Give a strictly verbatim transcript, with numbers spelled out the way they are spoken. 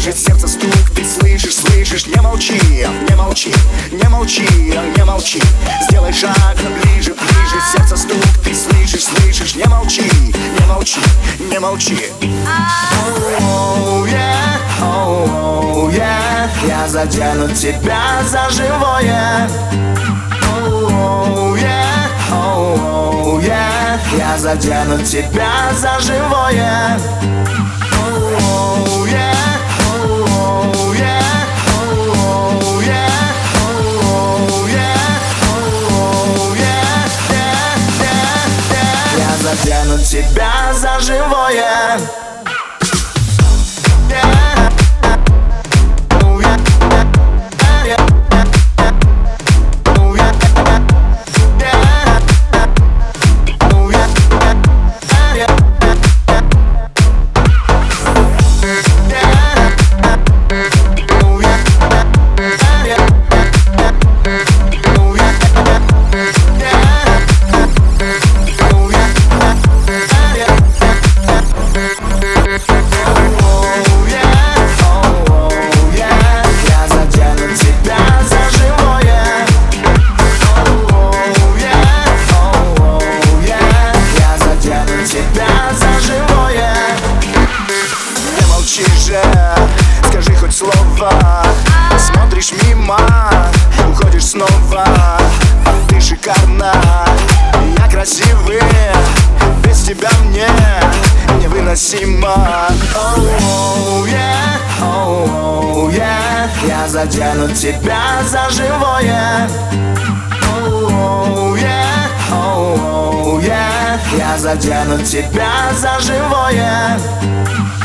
ближе, сердце стук, ты слышишь, слышишь. Не молчи, не молчи, не молчи, не молчи. Сделай шаг ближе, ближе, сердце стук, ты слышишь, слышишь. Не молчи, не молчи, не молчи. Oh, yeah, oh, yeah. Я задену тебя за живое. Oh, yeah, oh, yeah. Я задену тебя за живое. Oh, yeah, oh, yeah, oh, yeah, oh, yeah, oh, yeah, yeah, yeah, yeah. Я задену тебя за живое. Скажи хоть слово. Смотришь мимо, уходишь снова. Ты шикарна, я красивый. Без тебя мне невыносимо. Oh, yeah, oh, yeah. Я задену тебя за живое. Oh, yeah, oh, yeah. Я задену тебя за живое.